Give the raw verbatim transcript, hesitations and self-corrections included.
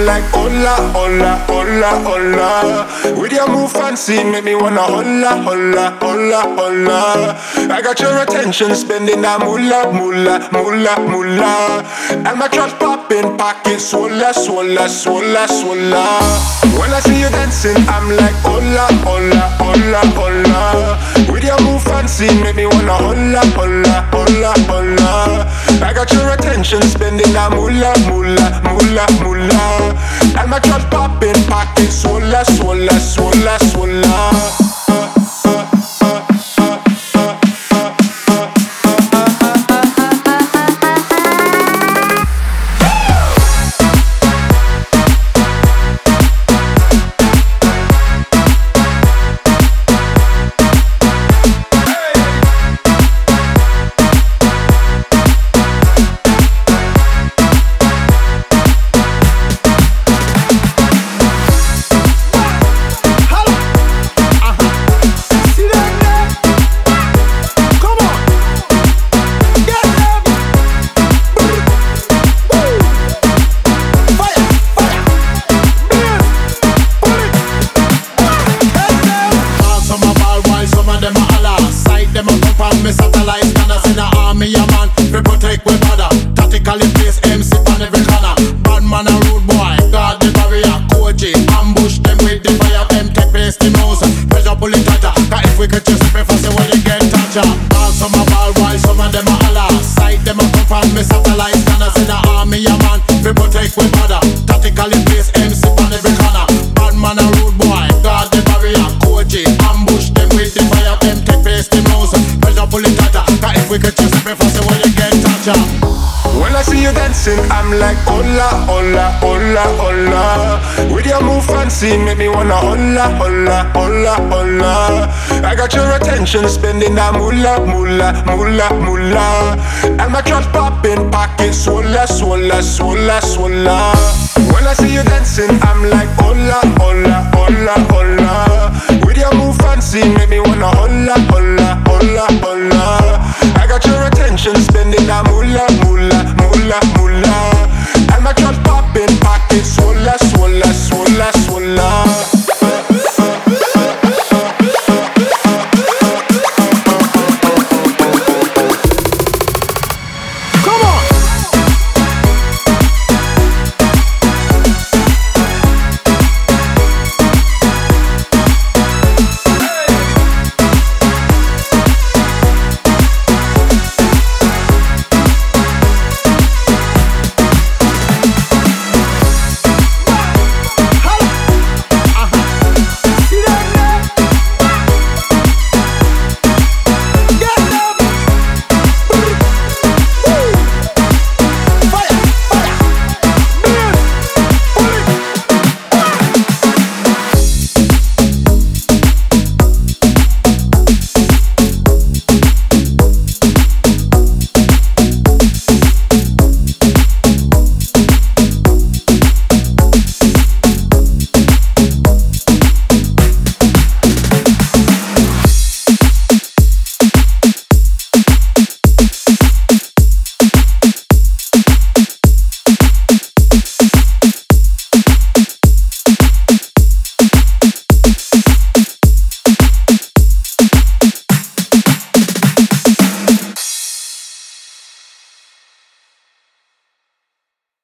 like hola, hola, hola, hola. With your move fancy, make me wanna hola, hola, hola, hola. I got your attention, spending that moolah, moolah, moolah, moolah. And my trust popping, pocket swola, swola, swola, swola. When I see you dancing, I'm like hola, hola, hola, hola. With your move fancy, make me wanna hola, hola, hola, hola. I got your attention, spending that moolah, moolah, moolah, moolah. And my trust popping, pocket swola, swola, swola, swola. Me satellite scanners in the army, a man. We protect we border. Tactically place M C on every corner. Bad man a rude boy, guard the barrier. Koji, ambush them with the fire. Them take place the nose. Pressure pull it tighter. Cause if we could just be fast, when you get toucher. All some a ball while some of them a holler. Sight them a come from me satellite scanners in the army, a man. We protect we border. Tactically place M C on every corner. Bad man a rude boy, guard the barrier. Koji, ambush them with the fire. Them take place the nose. Pull it tighter, cause if we could just be faster when you get toucher. When I see you dancing, I'm like hola, hola, hola, hola. With your move fancy, make me wanna hola, hola, hola, hola. I got your attention, spending that moolah, moolah, moolah, moolah. And my trust popping, pocket swola, swola, swola, swola. When I see you dancing, I'm like hola, hola, hola, hola. With your move fancy, make me wanna hola, hola.